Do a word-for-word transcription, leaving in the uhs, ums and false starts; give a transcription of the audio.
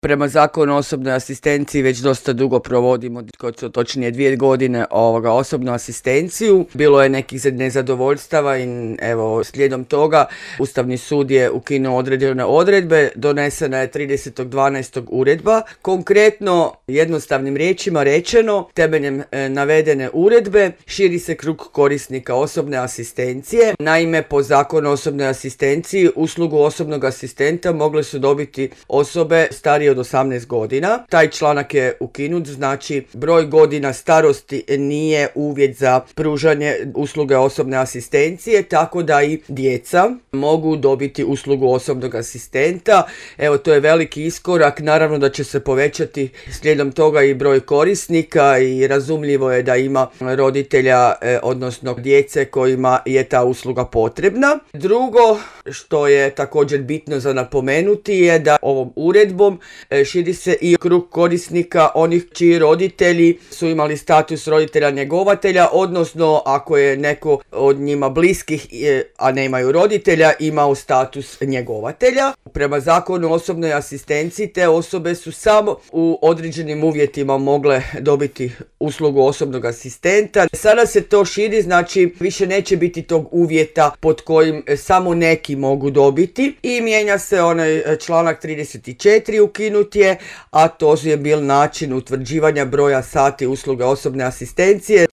Prema zakonu o osobnoj asistenciji već dosta dugo provodimo, točnije dvije godine ovoga osobnu asistenciju. Bilo je nekih nezadovoljstava i evo slijedom toga Ustavni sud je ukinuo određene odredbe, donesena je tridesetog dvanaestog uredba. Konkretno, jednostavnim riječima rečeno, temeljem e, navedene uredbe širi se krug korisnika osobne asistencije. Naime, po zakonu o osobnoj asistenciji uslugu osobnog asistenta mogle su dobiti osobe starije od osamnaest godina. Taj članak je ukinut, znači broj godina starosti nije uvjet za pružanje usluge osobne asistencije, tako da i djeca mogu dobiti uslugu osobnog asistenta. Evo, to je veliki iskorak, naravno da će se povećati slijedom toga i broj korisnika i razumljivo je da ima roditelja, eh, odnosno djece kojima je ta usluga potrebna. Drugo, što je također bitno za napomenuti, je da ovom uredbom širi se i krug korisnika onih čiji roditelji su imali status roditelja njegovatelja, odnosno ako je neko od njima bliskih, a nemaju roditelja, imao status njegovatelja. Prema zakonu o osobnoj asistenciji te osobe su samo u određenim uvjetima mogle dobiti uslugu osobnog asistenta. Sada se to širi, znači više neće biti tog uvjeta pod kojim samo neki mogu dobiti i mijenja se onaj članak trideset četiri, ukinut je, a to je bil način utvrđivanja broja sati usluge osobne asistencije.